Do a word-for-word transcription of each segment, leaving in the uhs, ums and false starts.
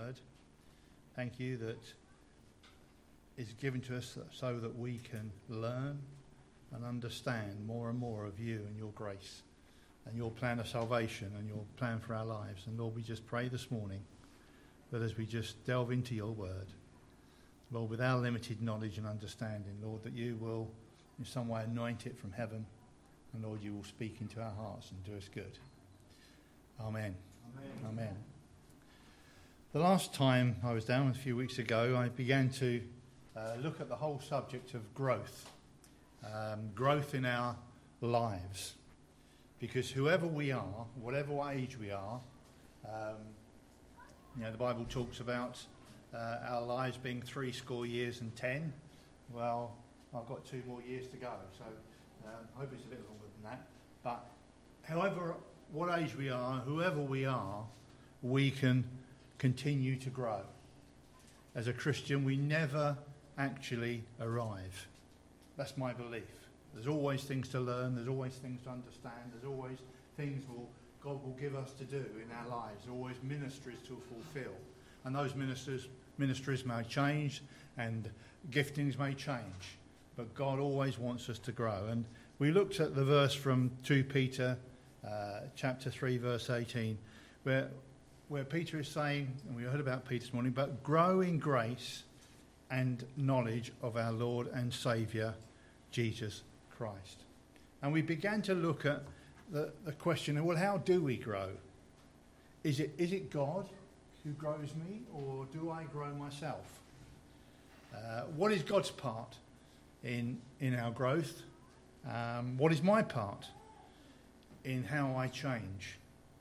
word. Thank you that it's given to us so that we can learn and understand more and more of you and your grace and your plan of salvation and your plan for our lives. And Lord, we just pray this morning that as we just delve into your word, Lord, with our limited knowledge and understanding, Lord, that you will in some way anoint it from heaven, and Lord, you will speak into our hearts and do us good. Amen. Amen. Amen. The last time I was down a few weeks ago, I began to uh, look at the whole subject of growth, um, growth in our lives. Because whoever we are, whatever age we are, um, you know, the Bible talks about uh, our lives being three score years and ten. Well, I've got two more years to go, so um, I hope it's a bit longer than that. But however, what age we are, whoever we are, we can continue to grow. As a Christian, we never actually arrive. That's my belief. There's always things to learn, there's always things to understand, there's always things will, God will give us to do in our lives, there's always ministries to fulfill. And those ministers, ministries may change and giftings may change, but God always wants us to grow. And we looked at the verse from Second Peter uh, chapter three, verse eighteen, where where Peter is saying, and we heard about Peter this morning, but grow in grace and knowledge of our Lord and Saviour, Jesus Christ. And we began to look at the, the question, well, how do we grow? Is it is it God who grows me, or do I grow myself? Uh, what is God's part in in our growth? Um, what is my part in how I change?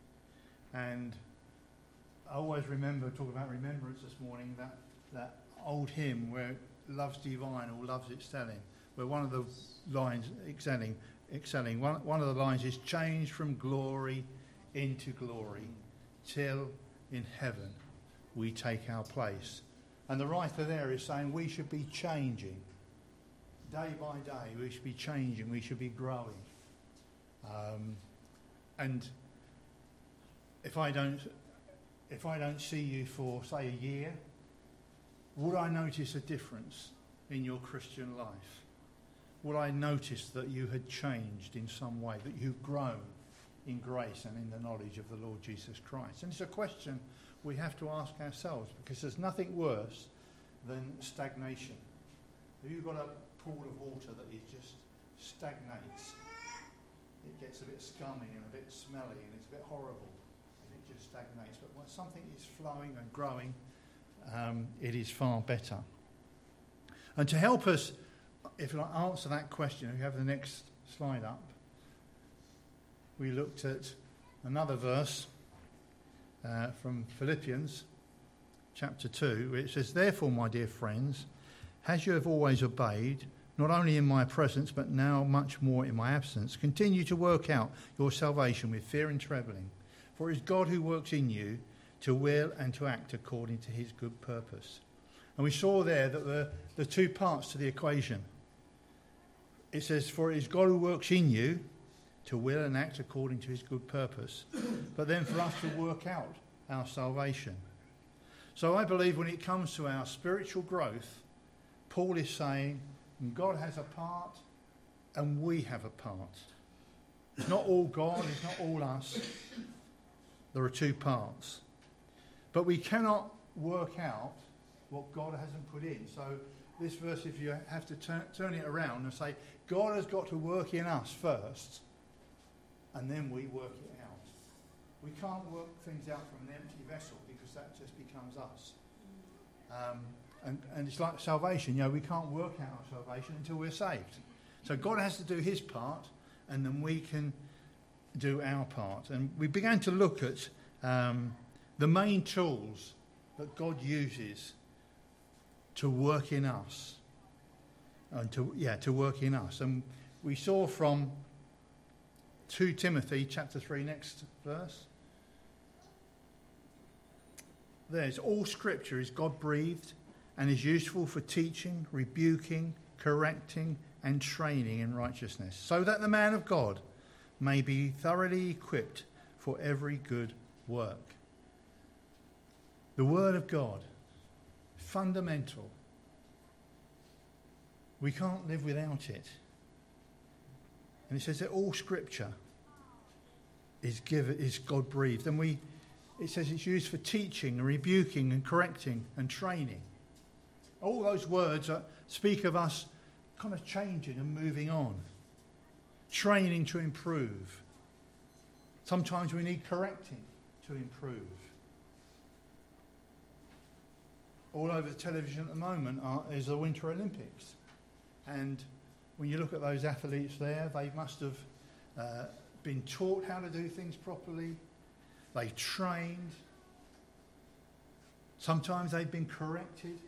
And I always remember, talking about remembrance this morning, that, that old hymn where love's divine or love's excelling, where one of the lines, excelling, excelling, one, one of the lines is changed from glory into glory, till in heaven we take our place. And the writer there is saying we should be changing. Day by day we should be changing, we should be growing. Um, and if I don't if I don't see you for, say, a year, would I notice a difference in your Christian life? Would I notice that you had changed in some way, that you've grown in grace and in the knowledge of the Lord Jesus Christ? And it's a question we have to ask ourselves, because there's nothing worse than stagnation. Have you got a pool of water that it just stagnates? It gets a bit scummy and a bit smelly and it's a bit horrible. It just stagnates. But when something is flowing and growing, um, it is far better. And to help us, if you like, answer that question, if you have the next slide up, we looked at another verse uh, from Philippians chapter two, where it says, "Therefore, my dear friends, as you have always obeyed, not only in my presence, but now much more in my absence, continue to work out your salvation with fear and trembling. For it is God who works in you to will and to act according to his good purpose." And we saw there that the, the two parts to the equation. It says, for it is God who works in you to will and act according to his good purpose. But then for us to work out our salvation. So I believe when it comes to our spiritual growth, Paul is saying God has a part and we have a part. It's not all God, it's not all us. There are two parts. But we cannot work out what God hasn't put in. So this verse, if you have to turn, turn it around and say, God has got to work in us first, and then we work it out. We can't work things out from an empty vessel, because that just becomes us. Um, and, and it's like salvation. You know, we can't work out our salvation until we're saved. So God has to do his part, and then we can do our part. And we began to look at um, the main tools that God uses to work in us, and to yeah to work in us. And we saw from Second Timothy chapter three, next verse. There's all scripture is God breathed and is useful for teaching, rebuking, correcting, and training in righteousness, so that the man of God may be thoroughly equipped for every good work. The Word of God, fundamental. We can't live without it. And it says that all Scripture is given, is God breathed, and we. It says it's used for teaching and rebuking and correcting and training. All those words that speak of us kind of changing and moving on. Training to improve. Sometimes we need correcting to improve. All over the television at the moment are, is the Winter Olympics. And when you look at those athletes there, they must have uh, been taught how to do things properly. They've trained. Sometimes they've been corrected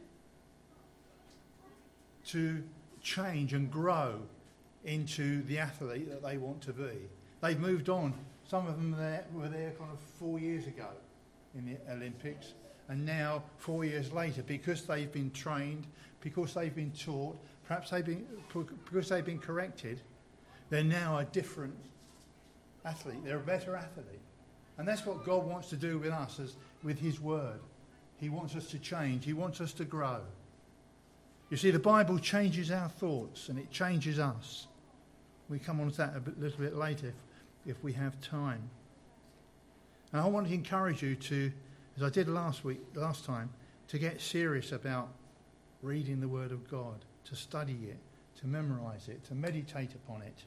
to change and grow into the athlete that they want to be. They've moved on. Some of them there, were there kind of four years ago in the Olympics, and now four years later, because they've been trained, because they've been taught, perhaps they've been because they've been corrected, they're now a different athlete. They're a better athlete. And that's what God wants to do with us, as with his word. He wants us to change. He wants us to grow. You see, the Bible changes our thoughts and it changes us. We come on to that a bit, little bit later if, if we have time. And I want to encourage you to, as I did last week, last time, to get serious about reading the Word of God, to study it, to memorise it, to meditate upon it.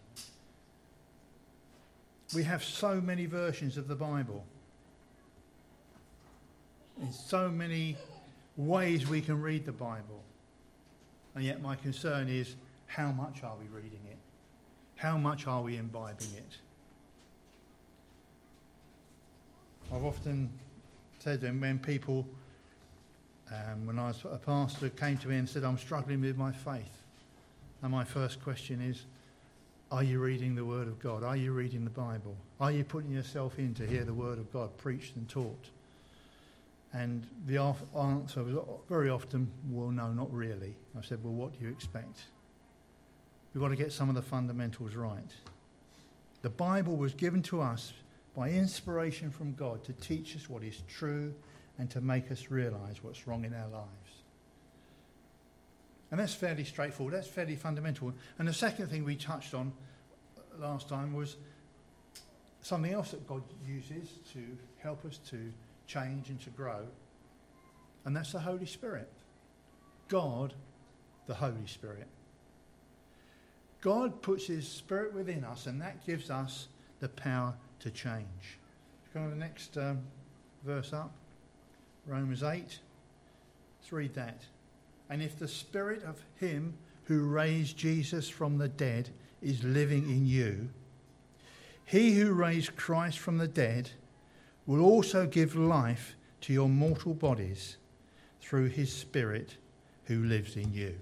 We have so many versions of the Bible. In so many ways we can read the Bible. And yet my concern is, how much are we reading it? How much are we imbibing it? I've often said that when people, um, when I was a pastor, came to me and said, I'm struggling with my faith. And my first question is, are you reading the Word of God? Are you reading the Bible? Are you putting yourself in to hear the Word of God preached and taught? And the answer was very often, well, no, not really. I said, well, what do you expect? We've got to get some of the fundamentals right. The Bible was given to us by inspiration from God to teach us what is true and to make us realise what's wrong in our lives. And that's fairly straightforward. That's fairly fundamental. And the second thing we touched on last time was something else that God uses to help us to change and to grow. And that's the Holy Spirit. God, the Holy Spirit. God puts his Spirit within us, and that gives us the power to change. Go on the next um, verse up. Romans eight. Let's read that. And if the Spirit of him who raised Jesus from the dead is living in you, he who raised Christ from the dead will also give life to your mortal bodies through his Spirit who lives in you.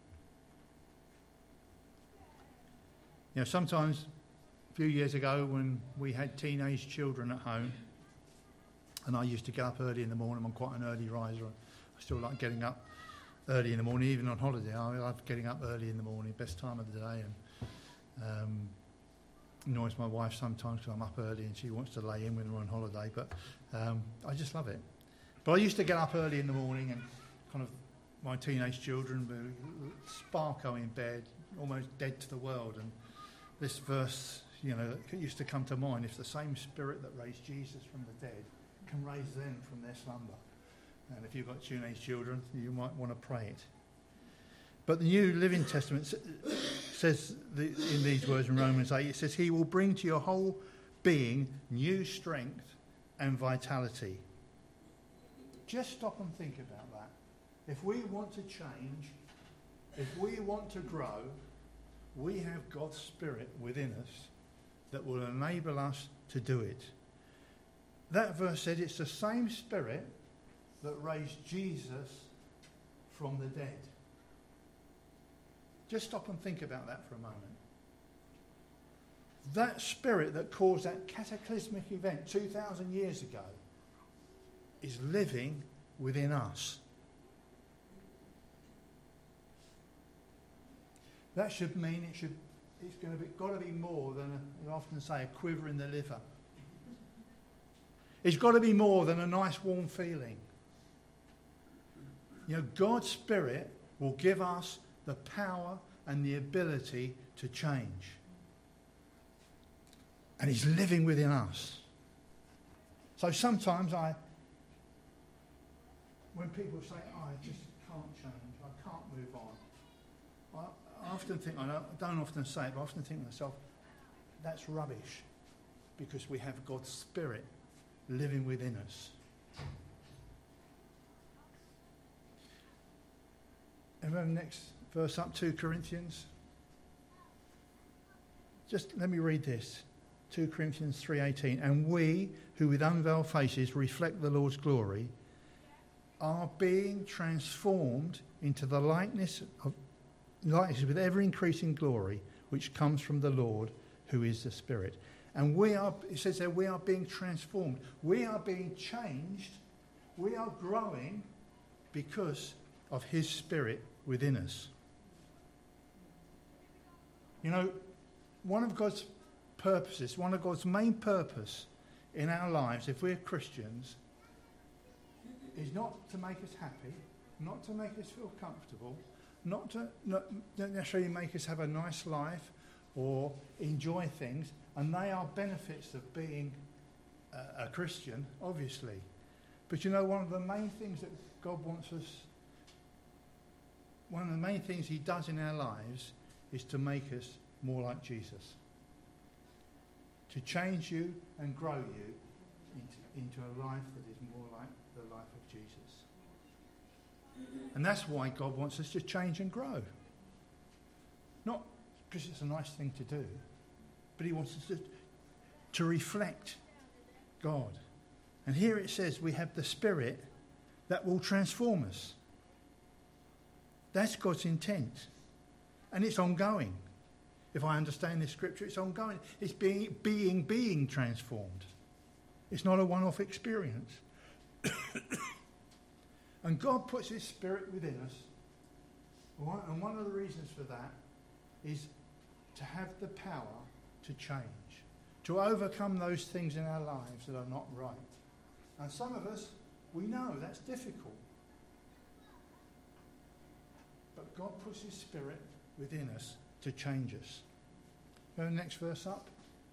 You know, sometimes a few years ago when we had teenage children at home, and I used to get up early in the morning, I'm quite an early riser, I still like getting up early in the morning, even on holiday. I love getting up early in the morning, best time of the day, and um, annoys my wife sometimes because I'm up early and she wants to lay in when we're on holiday, but um, I just love it. But I used to get up early in the morning and kind of my teenage children were sparko in bed, almost dead to the world, and this verse, you know, used to come to mind. If the same Spirit that raised Jesus from the dead can raise them from their slumber. And if you've got teenage children, you might want to pray it. But the New Living Testament says the, in these words in Romans eight, it says, he will bring to your whole being new strength and vitality. Just stop and think about that. If we want to change, if we want to grow, we have God's Spirit within us that will enable us to do it. That verse said it's the same Spirit that raised Jesus from the dead. Just stop and think about that for a moment. That Spirit that caused that cataclysmic event two thousand years ago is living within us. That should mean it should, it's going to be, got to be more than, a, I often say, a quiver in the liver. It's got to be more than a nice warm feeling. You know, God's Spirit will give us the power and the ability to change. And he's living within us. So sometimes I, when people say, oh, I just can't change, I can't move on, I, I often think, I don't, I don't often say it, but I often think to myself, that's rubbish, because we have God's Spirit living within us. And then the next verse up, two Corinthians. Just let me read this. two Corinthians three eighteen. And we, who with unveiled faces reflect the Lord's glory, are being transformed into the likeness of likeness with ever increasing glory, which comes from the Lord, who is the Spirit. And we are, it says there, we are being transformed. We are being changed. We are growing because of his Spirit within us. You know, one of God's purposes, one of God's main purpose in our lives, if we're Christians, is not to make us happy, not to make us feel comfortable, not to not, not necessarily make us have a nice life or enjoy things, and they are benefits of being a, a Christian, obviously. But you know, one of the main things that God wants us, one of the main things he does in our lives is to make us more like Jesus. To change you and grow you into, into a life that is more like the life of Jesus. And that's why God wants us to change and grow. Not because it's a nice thing to do, but he wants us to, to reflect God. And here it says we have the Spirit that will transform us. That's God's intent. And it's ongoing. If I understand this scripture, it's ongoing. It's being, being, being transformed. It's not a one-off experience. And God puts his Spirit within us. And one of the reasons for that is to have the power to change, to overcome those things in our lives that are not right. And some of us, we know that's difficult. But God puts his Spirit within us to change us. Go the next verse up.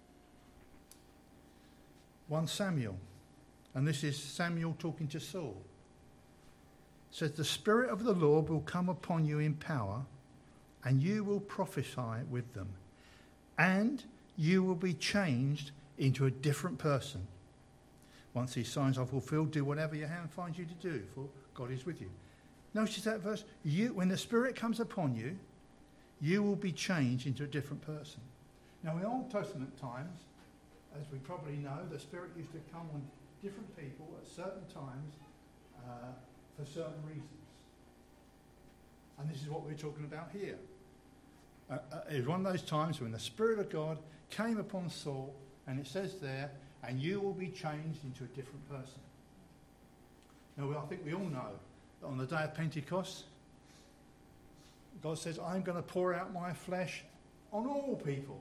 First Samuel. And this is Samuel talking to Saul. It says, the Spirit of the Lord will come upon you in power, and you will prophesy with them. And you will be changed into a different person. Once these signs are fulfilled, do whatever your hand finds you to do, for God is with you. Notice that verse. You, when the Spirit comes upon you, you will be changed into a different person. Now, in Old Testament times, as we probably know, the Spirit used to come on different people at certain times uh, for certain reasons. And this is what we're talking about here. Uh, uh, it was one of those times when the Spirit of God came upon Saul, and it says there, and you will be changed into a different person. Now, I think we all know that on the day of Pentecost, God says, I'm going to pour out my flesh on all people.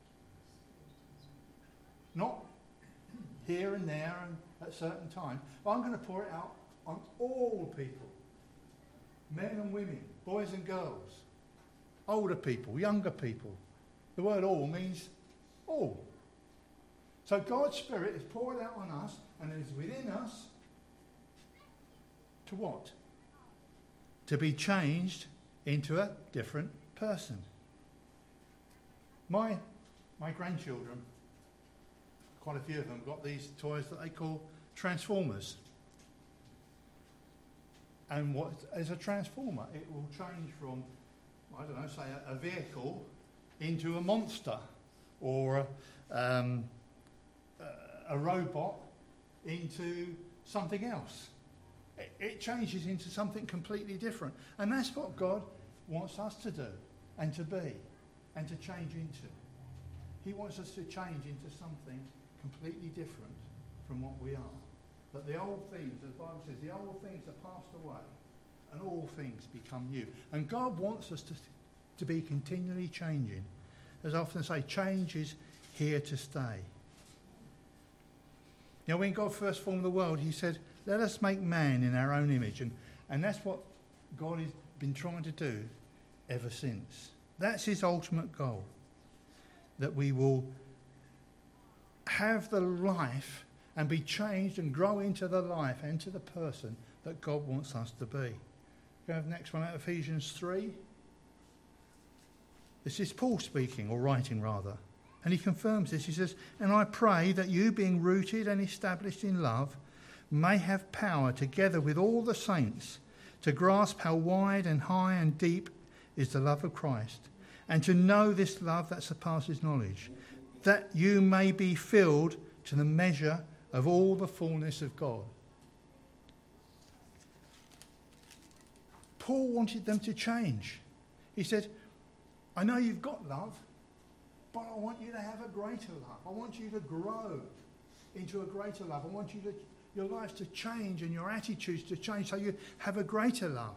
Not here and there and at certain times, but I'm going to pour it out on all people. Men and women, boys and girls, older people, younger people. The word all means all. So God's Spirit is poured out on us and is within us to what? To be changed into a different person. My my grandchildren, quite a few of them, got these toys that they call Transformers. And what is a transformer? It will change from, I don't know, say a, a vehicle into a monster, or a, um, a robot into something else. It, it changes into something completely different. And that's what God wants us to do and to be and to change into. He wants us to change into something completely different from what we are. That the old things, as the Bible says, the old things are passed away and all things become new. And God wants us to, to be continually changing. As I often say, change is here to stay. You know, when God first formed the world, he said, let us make man in our own image. And, and that's what God has been trying to do ever since. That's his ultimate goal, that we will have the life and be changed and grow into the life and to the person that God wants us to be. Go have the next one out of Ephesians three. This is Paul speaking, or writing rather. And he confirms this. He says, "And I pray that you, being rooted and established in love, may have power, together with all the saints, to grasp how wide and high and deep is the love of Christ, and to know this love that surpasses knowledge, that you may be filled to the measure of all the fullness of God." Paul wanted them to change. He said, "I know you've got love, but I want you to have a greater love. I want you to grow into a greater love. I want you to, your lives to change and your attitudes to change so you have a greater love."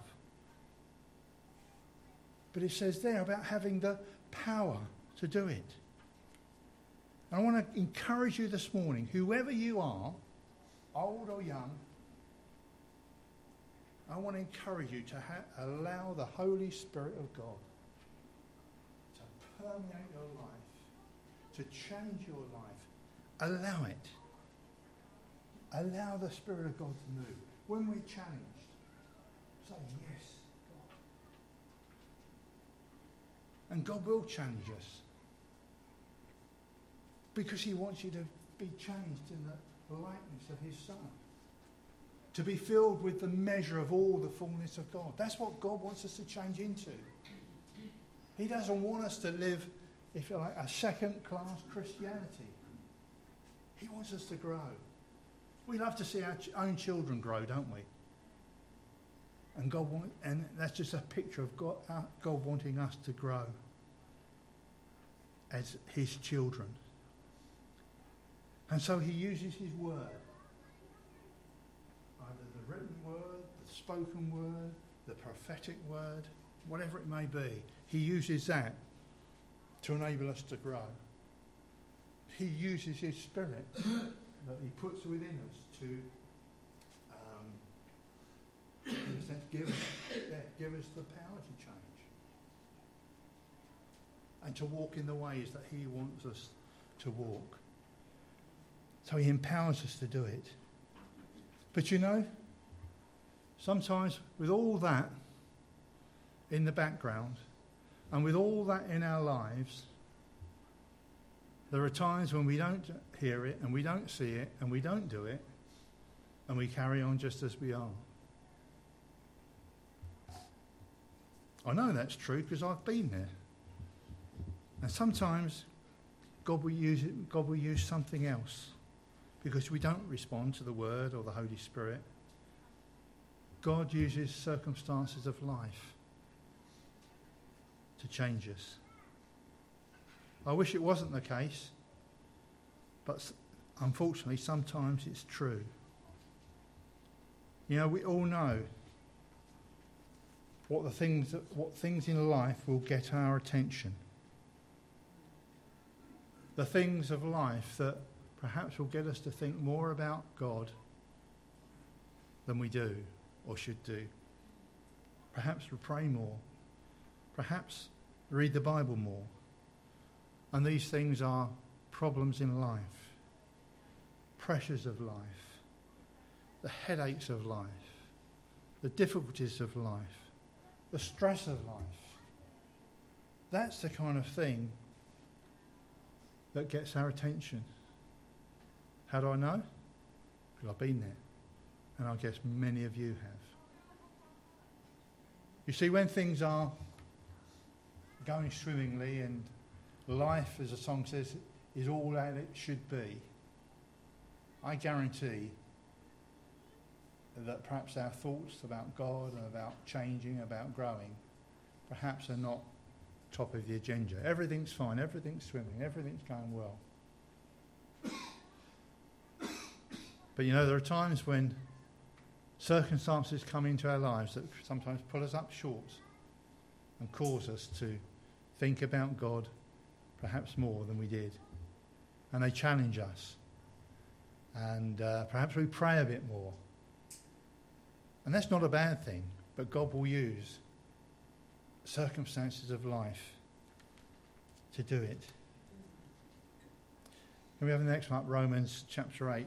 But it says there about having the power to do it. And I want to encourage you this morning, whoever you are, old or young, I want to encourage you to ha- allow the Holy Spirit of God to permeate your life, to change your life. Allow it. Allow the Spirit of God to move. When we're challenged, say yes, God. And God will challenge us, because he wants you to be changed in the likeness of his Son. To be filled with the measure of all the fullness of God. That's what God wants us to change into. He doesn't want us to live, if you like, a second-class Christianity. He wants us to grow. We love to see our ch- own children grow, don't we? And God want, and that's just a picture of God, uh, God wanting us to grow as his children. And so he uses his word. Either the written word, the spoken word, the prophetic word, whatever it may be. He uses that to enable us to grow. He uses his Spirit that he puts within us to, um, in a sense, give us, yeah, give us the power to change. And to walk in the ways that he wants us to walk. So he empowers us to do it. But you know, sometimes with all that in the background and with all that in our lives, there are times when we don't hear it and we don't see it and we don't do it and we carry on just as we are. I know that's true because I've been there. And sometimes God will use it, God will use something else. Because we don't respond to the Word or the Holy Spirit. God uses circumstances of life to change us. I wish it wasn't the case, but unfortunately sometimes it's true. You know, we all know what the things that, what things in life will get our attention. The things of life that perhaps will get us to think more about God than we do or should do. Perhaps we'll pray more. Perhaps read the Bible more. And these things are problems in life, pressures of life, the headaches of life, the difficulties of life, the stress of life. That's the kind of thing that gets our attention. How do I know? Because I've been there. And I guess many of you have. You see, when things are going swimmingly and life, as the song says, is all that it should be, I guarantee that perhaps our thoughts about God and about changing, about growing, perhaps are not top of the agenda. Everything's fine, everything's swimming, everything's going well. But you know, there are times when circumstances come into our lives that sometimes pull us up short and cause us to think about God perhaps more than we did. And they challenge us. And uh, perhaps we pray a bit more. And that's not a bad thing. But God will use circumstances of life to do it. Can we have the next one up? Romans chapter eight.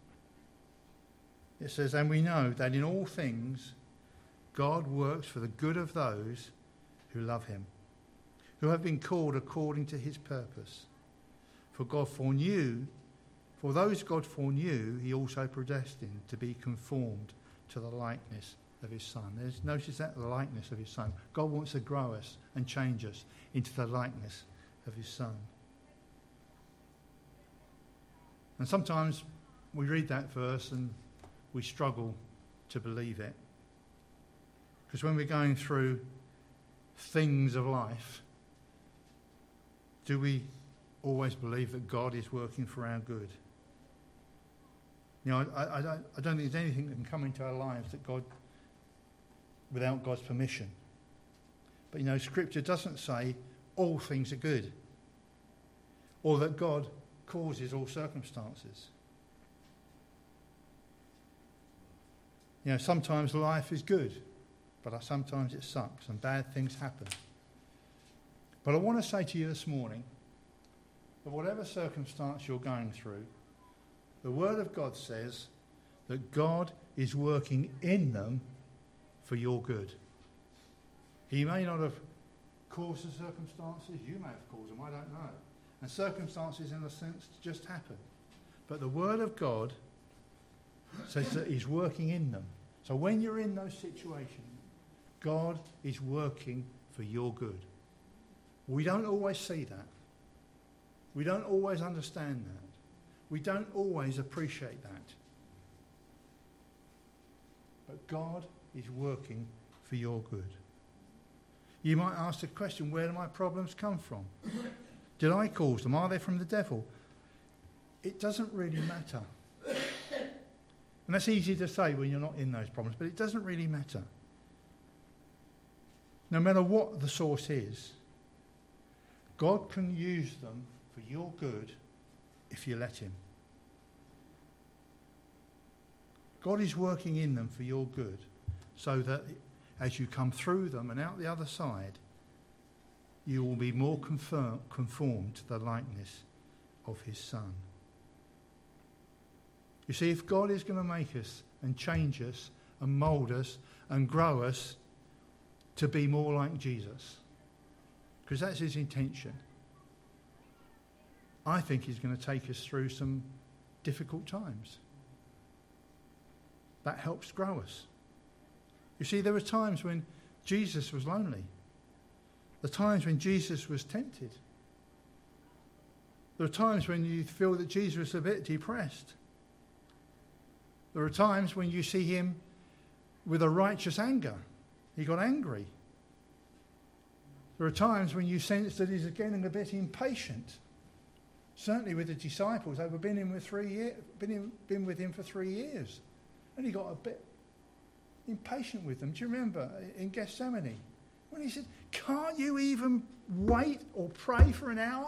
It says, and we know that in all things God works for the good of those who love him, who have been called according to his purpose. For God foreknew, for those God foreknew, he also predestined to be conformed to the likeness of his Son. There's, notice that, the likeness of his Son. God wants to grow us and change us into the likeness of his Son. And sometimes we read that verse and we struggle to believe it. Because when we're going through things of life, do we always believe that God is working for our good? You know, I, I, don't, I don't think there's anything that can come into our lives that God, without God's permission. But you know, Scripture doesn't say all things are good, or that God causes all circumstances. You know, sometimes life is good, but sometimes it sucks and bad things happen. But I want to say to you this morning that whatever circumstance you're going through, the Word of God says that God is working in them for your good. He may not have caused the circumstances, you may have caused them, I don't know. And circumstances, in a sense, just happen. But the Word of God says that he's working in them. So when you're in those situations, God is working for your good. We don't always see that. We don't always understand that. We don't always appreciate that. But God is working for your good. You might ask the question, where do my problems come from? Did I cause them? Are they from the devil? It doesn't really matter. And that's easy to say when you're not in those problems, but it doesn't really matter. No matter what the source is, God can use them for your good if you let him. God is working in them for your good so that as you come through them and out the other side, you will be more confirm, conformed to the likeness of his Son. You see, if God is going to make us and change us and mould us and grow us to be more like Jesus, because that's his intention, I think he's going to take us through some difficult times. That helps grow us. You see, there were times when Jesus was lonely. The times when Jesus was tempted. There are times when you feel that Jesus was a bit depressed. There are times when you see him with a righteous anger. He got angry. There are times when you sense that he's getting a bit impatient. Certainly with the disciples, they've been in with three years, been in, been with him for three years, and he got a bit impatient with them. Do you remember in Gethsemane when he said, "Can't you even wait or pray for an hour?"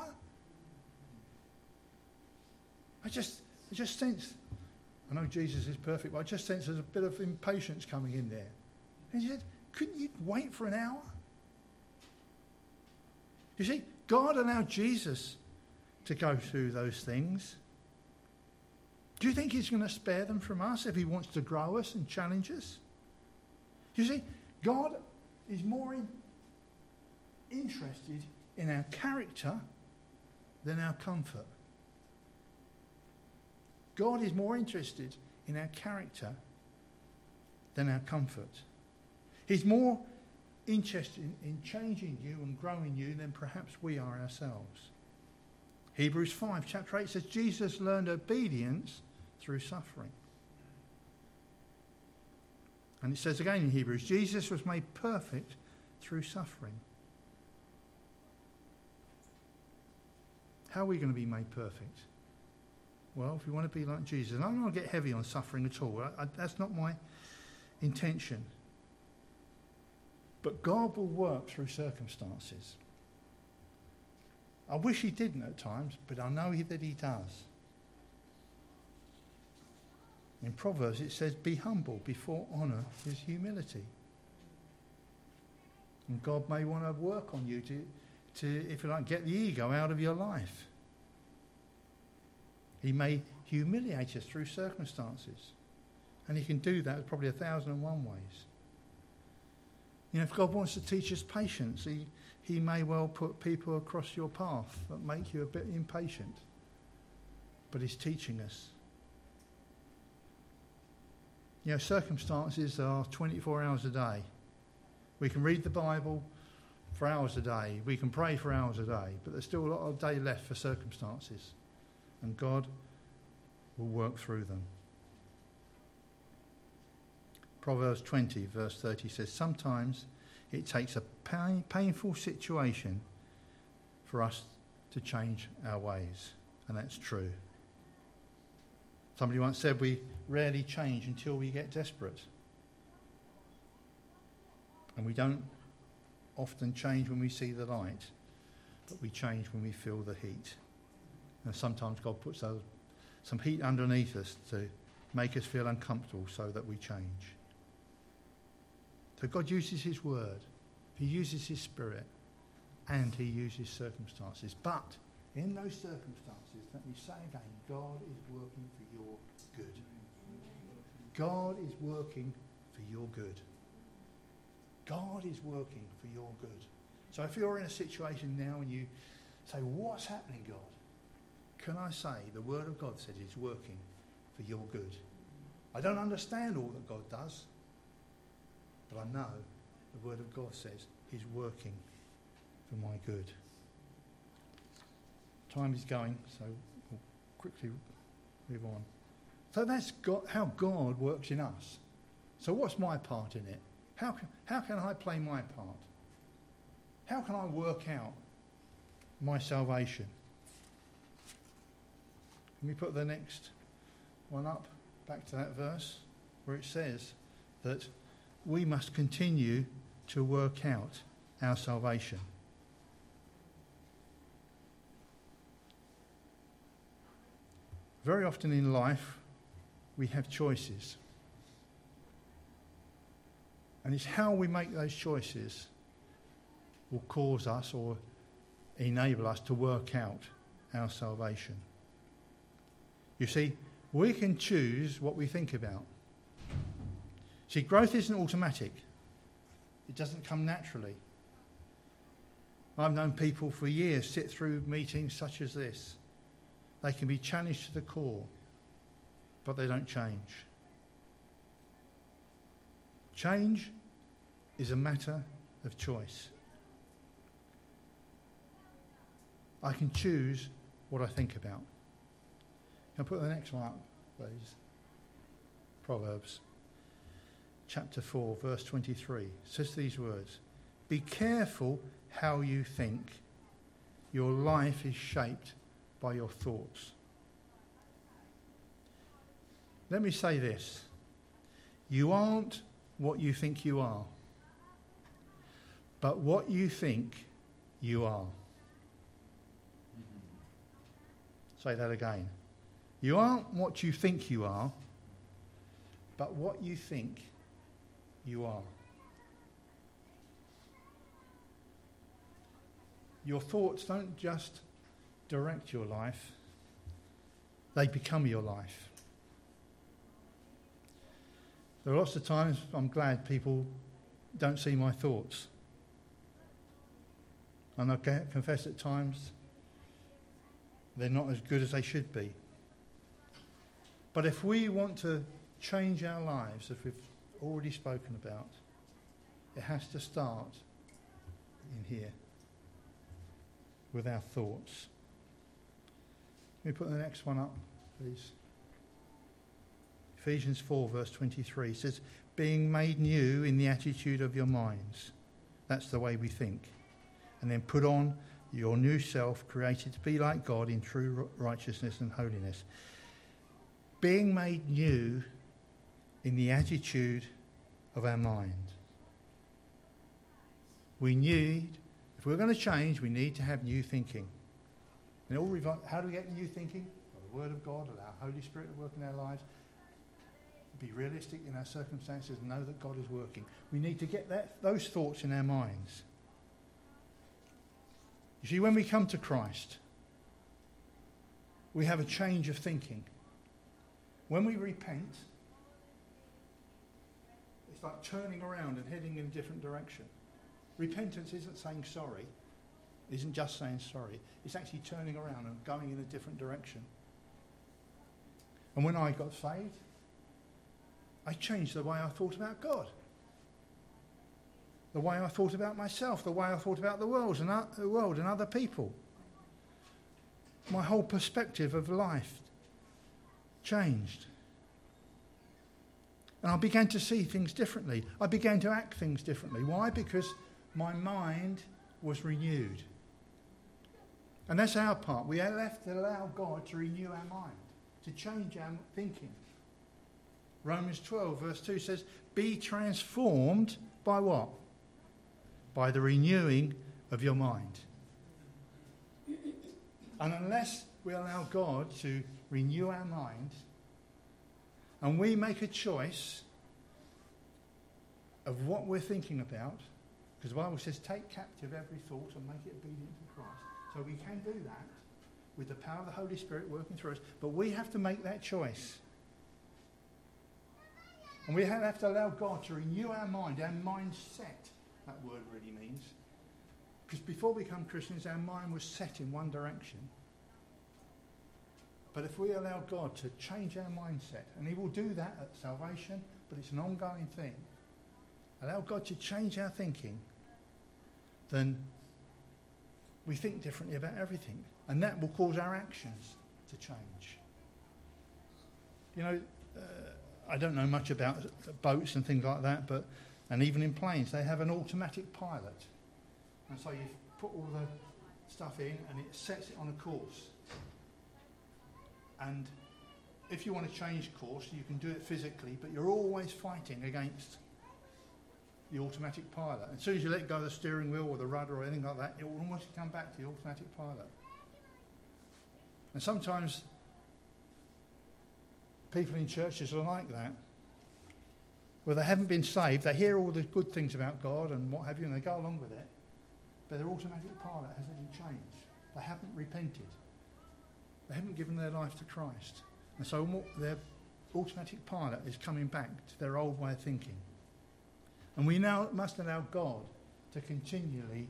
I just, I just sense. I know Jesus is perfect, but I just sense there's a bit of impatience coming in there. And he said, "Couldn't you wait for an hour?" You see, God allowed Jesus to go through those things. Do you think he's going to spare them from us if he wants to grow us and challenge us? You see, God is more in, interested in our character than our comfort. God is more interested in our character than our comfort. He's more interested in, in changing you and growing you than perhaps we are ourselves. Hebrews five, chapter eight says, Jesus learned obedience through suffering. And it says again in Hebrews, Jesus was made perfect through suffering. How are we going to be made perfect? Well, if we want to be like Jesus, and I don't want to get heavy on suffering at all. I, I, that's not my intention. But God will work through circumstances. I wish he didn't at times, but I know he, that he does. In Proverbs it says, "Be humble before honour is humility." And God may want to work on you to, to, if you like, get the ego out of your life. He may humiliate us through circumstances. And he can do that probably a thousand and one ways. You know, if God wants to teach us patience, he, he may well put people across your path that make you a bit impatient. But he's teaching us. You know, circumstances are twenty-four hours a day. We can read the Bible for hours a day. We can pray for hours a day. But there's still a lot of day left for circumstances. And God will work through them. Proverbs twenty, verse thirty says, sometimes it takes a pain, painful situation for us to change our ways. And that's true. Somebody once said we rarely change until we get desperate. And we don't often change when we see the light, but we change when we feel the heat. And sometimes God puts those, some heat underneath us to make us feel uncomfortable so that we change. So God uses his word, he uses his spirit, and he uses circumstances. But in those circumstances, let me say again, God is working for your good. God is working for your good. God is working for your good. So if you're in a situation now and you say, what's happening, God? Can I say the word of God says it's working for your good. I don't understand all that God does, but I know the word of God says he's working for my good. Time is going, so we'll quickly move on. So that's God, how God works in us. So what's my part in it? How can, how can I play my part? How can I work out my salvation? Can we put the next one up, back to that verse, where it says that we must continue to work out our salvation. Very often in life, we have choices. And it's how we make those choices will cause us or enable us to work out our salvation. You see, we can choose what we think about. See, growth isn't automatic. It doesn't come naturally. I've known people for years sit through meetings such as this. They can be challenged to the core, but they don't change. Change is a matter of choice. I can choose what I think about. Can I put the next one up, please? Proverbs chapter four, verse twenty-three says these words, be careful how you think. Your life is shaped by your thoughts. Let me say this. You aren't what you think you are, but what you think you are. Say that again. You aren't what you think you are, but what you think you are. Your thoughts don't just direct your life, they become your life. There are lots of times I'm glad people don't see my thoughts. And I confess at times they're not as good as they should be. But if we want to change our lives, as we've already spoken about, it has to start in here with our thoughts. Can we put the next one up, please? Ephesians four, verse twenty-three says, being made new in the attitude of your minds. That's the way we think. And then put on your new self, created to be like God in true righteousness and holiness. Being made new in the attitude of our mind. We need, if we're going to change, we need to have new thinking. And all revi- how do we get new thinking? By the Word of God, allow Holy Spirit to work in our lives. be realistic in our circumstances and know that God is working. We need to get that, those thoughts in our minds. You see, when we come to Christ, we have a change of thinking. When we repent, it's like turning around and heading in a different direction. Repentance isn't saying sorry, isn't just saying sorry. It's actually turning around and going in a different direction. And when I got saved, I changed the way I thought about God, the way I thought about myself, the way I thought about the world and, uh, the world and other people. My whole perspective of life changed. And I began to see things differently. I began to act things differently. Why? Because my mind was renewed. And that's our part. We have to allow God to renew our mind, to change our thinking. Romans twelve verse two says, be transformed by what? By the renewing of your mind. And unless we allow God to renew our mind, and we make a choice of what we're thinking about, because the Bible says, take captive every thought and make it obedient to Christ. So we can do that with the power of the Holy Spirit working through us, but we have to make that choice. And we have to allow God to renew our mind, our mindset, that word really means. Because before we become Christians, our mind was set in one direction. But if we allow God to change our mindset, and he will do that at salvation, but it's an ongoing thing. Allow God to change our thinking, then we think differently about everything. And that will cause our actions to change. You know, uh, I don't know much about boats and things like that, but and even in planes, they have an automatic pilot. And so you put all the stuff in and it sets it on a course. And if you want to change course, you can do it physically, but you're always fighting against the automatic pilot. As soon as you let go of the steering wheel or the rudder or anything like that, it will almost come back to the automatic pilot. And sometimes people in churches are like that, where they haven't been saved, they hear all the good things about God and what have you, and they go along with it, but their automatic pilot hasn't changed. They haven't repented. They haven't given their life to Christ. And so their automatic pilot is coming back to their old way of thinking. And we now must allow God to continually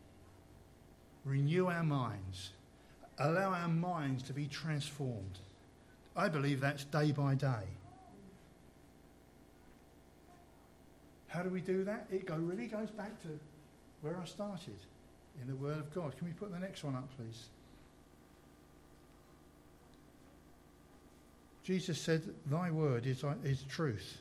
renew our minds, allow our minds to be transformed. I believe that's day by day. How do we do that? It go, really goes back to where I started, in the Word of God. Can we put the next one up, please? Jesus said, thy word is, is truth.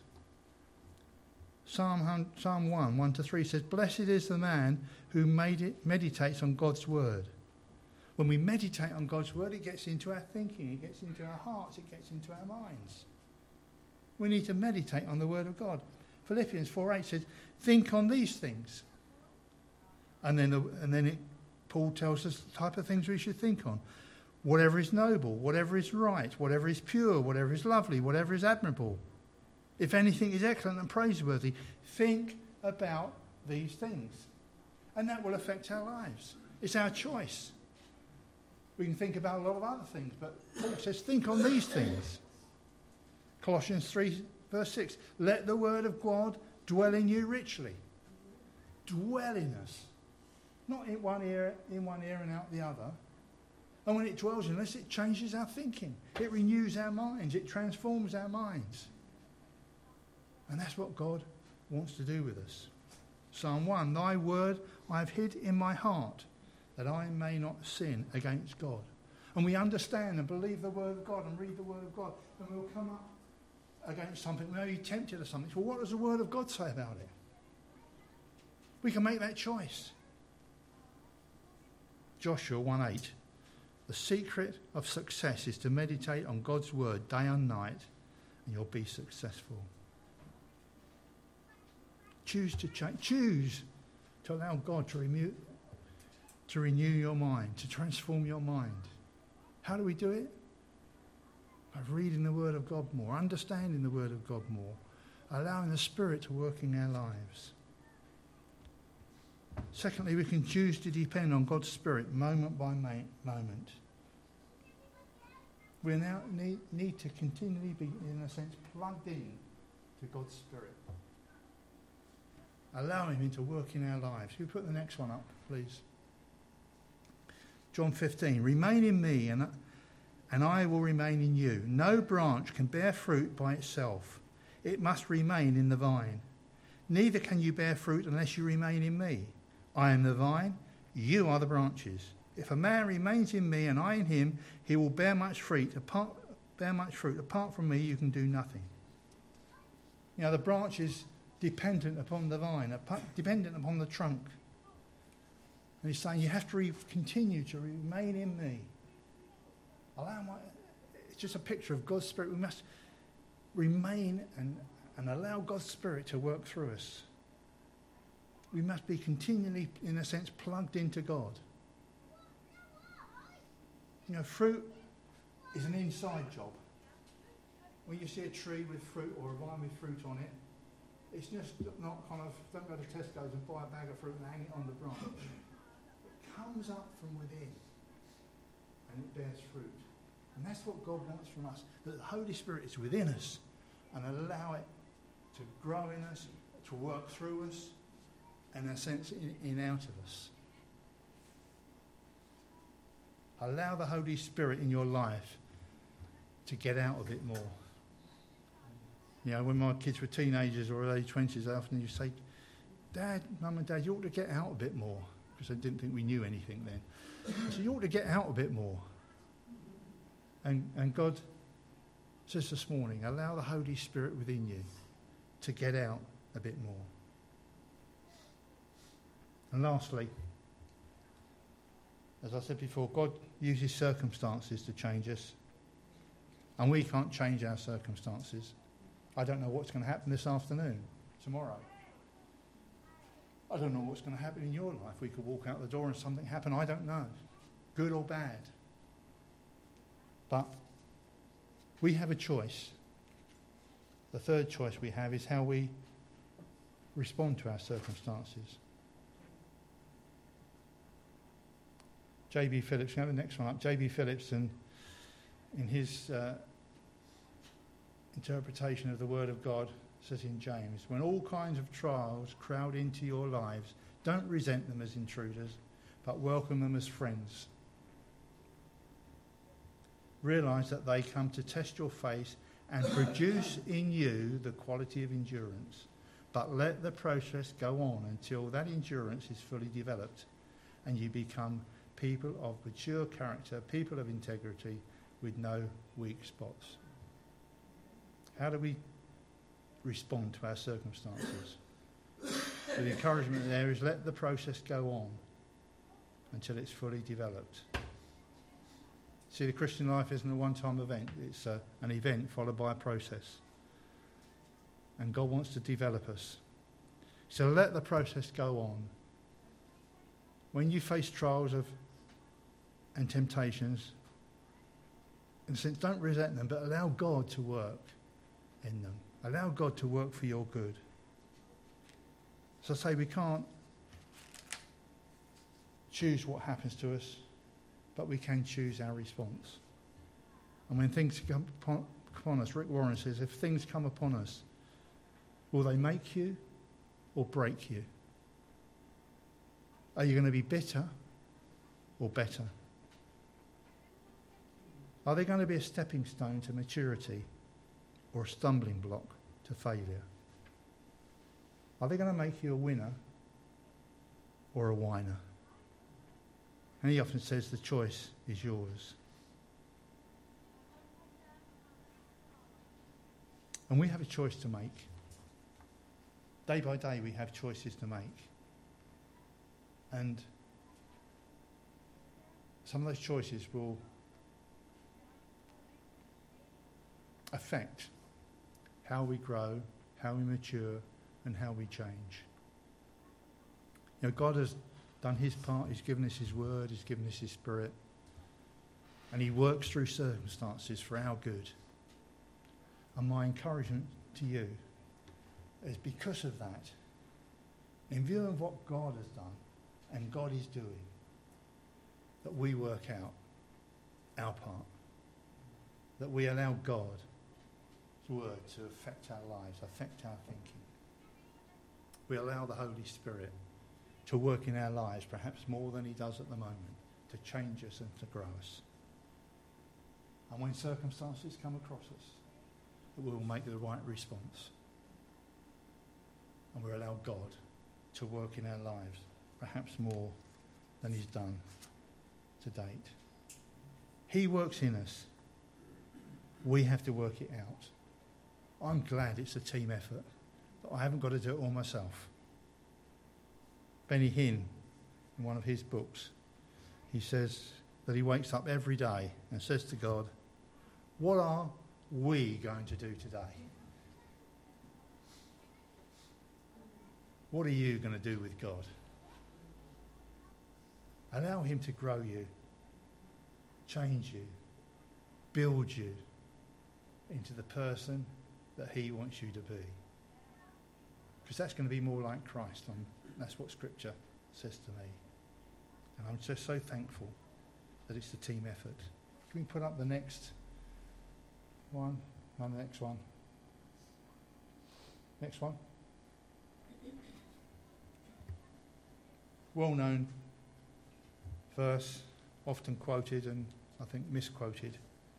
Psalm, Psalm one, one to three says, blessed is the man who made it, meditates on God's word. When we meditate on God's word, it gets into our thinking, it gets into our hearts, it gets into our minds. We need to meditate on the word of God. Philippians four eight says, think on these things. And then, the, and then it, Paul tells us the type of things we should think on. Whatever is noble, whatever is right, whatever is pure, whatever is lovely, whatever is admirable. If anything is excellent and praiseworthy, think about these things. And that will affect our lives. It's our choice. We can think about a lot of other things, but Paul says, think on these things. Colossians three, verse six, let the word of God dwell in you richly. Dwell in us. Not in one ear, in one ear and out the other. And when it dwells in us, it changes our thinking. It renews our minds. It transforms our minds. And that's what God wants to do with us. Psalm one, thy word I have hid in my heart, that I may not sin against God. And we understand and believe the word of God and read the word of God, and we'll come up against something. We may be tempted or something. Well, what does the word of God say about it? We can make that choice. Joshua one eight. The secret of success is to meditate on God's word day and night, and you'll be successful. Choose to change. Choose to allow God to renew, to renew your mind, to transform your mind. How do we do it? By reading the Word of God more, understanding the Word of God more, allowing the Spirit to work in our lives. Secondly, we can choose to depend on God's Spirit moment by moment. We now need, need to continually be, in a sense, plugged in to God's Spirit. Allow him to work in our lives. Can you put the next one up, please? John fifteen, remain in me and, and I will remain in you. No branch can bear fruit by itself. It must remain in the vine. Neither can you bear fruit unless you remain in me. I am the vine, you are the branches. If a man remains in me and I in him, he will bear much fruit. Apart, bear much fruit. Apart from me, you can do nothing. You know, the branch is dependent upon the vine, dependent upon the trunk. And he's saying you have to re- continue to remain in me. Allow my, it's just a picture of God's Spirit. We must remain and, and allow God's Spirit to work through us. We must be continually, in a sense, plugged into God. You know, fruit is an inside job. When you see a tree with fruit or a vine with fruit on it, it's just not kind of, don't go to Tesco's and buy a bag of fruit and hang it on the branch. It comes up from within and it bears fruit. And that's what God wants from us, that the Holy Spirit is within us and allow it to grow in us, to work through us, and in a sense in, in out of us. Allow the Holy Spirit in your life to get out of it more. You know, when my kids were teenagers or early twenties, they often used to say, Dad, Mum and Dad, you ought to get out a bit more. Because they didn't think we knew anything then. So you ought to get out a bit more. And, and God says this morning, allow the Holy Spirit within you to get out a bit more. And lastly, as I said before, God uses circumstances to change us. And we can't change our circumstances. I don't know what's going to happen this afternoon, tomorrow. I don't know what's going to happen in your life. We could walk out the door and something happen. I don't know, good or bad. But we have a choice. The third choice we have is how we respond to our circumstances. J B Phillips, can I have the next one up? J B Phillips, and in his uh, interpretation of the Word of God, says in James, when all kinds of trials crowd into your lives, don't resent them as intruders, but welcome them as friends. Realise that they come to test your faith and produce in you the quality of endurance. But let the process go on until that endurance is fully developed and you become people of mature character, people of integrity with no weak spots. How do we respond to our circumstances? The encouragement there is let the process go on until it's fully developed. See, the Christian life isn't a one-time event. It's a, an event followed by a process. And God wants to develop us. So let the process go on. When you face trials of and temptations, in a sense, don't resent them, but allow God to work in them. Allow God to work for your good. So I say we can't choose what happens to us, but we can choose our response. And when things come upon, upon us, Rick Warren says, if things come upon us, will they make you or break you? Are you going to be bitter or better? Are they going to be a stepping stone to maturity or a stumbling block to failure? Are they going to make you a winner or a whiner? And he often says the choice is yours. And we have a choice to make. Day by day we have choices to make. And some of those choices will affect how we grow, how we mature, and how we change. You know, God has done his part. He's given us his word. He's given us his spirit. And he works through circumstances for our good. And my encouragement to you is because of that, in view of what God has done and God is doing, that we work out our part. That we allow God's word to affect our lives, affect our thinking. We allow the Holy Spirit to work in our lives, perhaps more than he does at the moment, to change us and to grow us. And when circumstances come across us, that we will make the right response. And we allow God to work in our lives, perhaps more than he's done to date. He works in us. We have to work it out. I'm glad it's a team effort, that I haven't got to do it all myself. Benny Hinn, in one of his books, he says that he wakes up every day and says to God, what are we going to do today? What are you going to do with God? Allow him to grow you, change you, build you into the person that he wants you to be. Because that's going to be more like Christ. And that's what Scripture says to me. And I'm just so thankful that it's a team effort. Can we put up the next one? No, the next one. Next one. Well-known verse, often quoted and I think misquoted.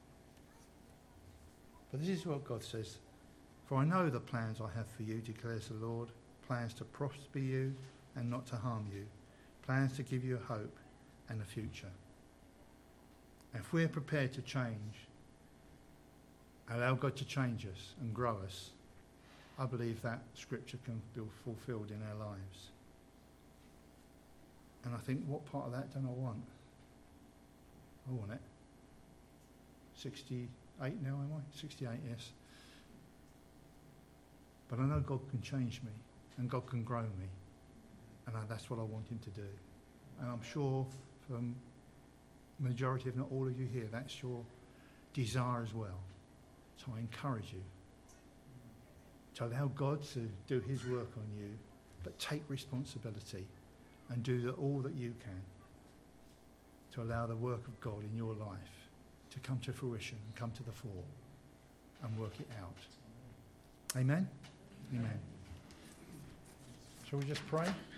But this is what God says. For I know the plans I have for you, declares the Lord, plans to prosper you and not to harm you, plans to give you a hope and a future. And if we're prepared to change, allow God to change us and grow us, I believe that scripture can be fulfilled in our lives. And I think, what part of that don't I want? I want it. sixty-eight now, am I? sixty-eight, yes. But I know God can change me and God can grow me. And I, that's what I want him to do. And I'm sure for the majority, if not all of you here, that's your desire as well. So I encourage you to allow God to do his work on you, but take responsibility and do the, all that you can to allow the work of God in your life to come to fruition and come to the fore and work it out. Amen? Amen. Shall we just pray?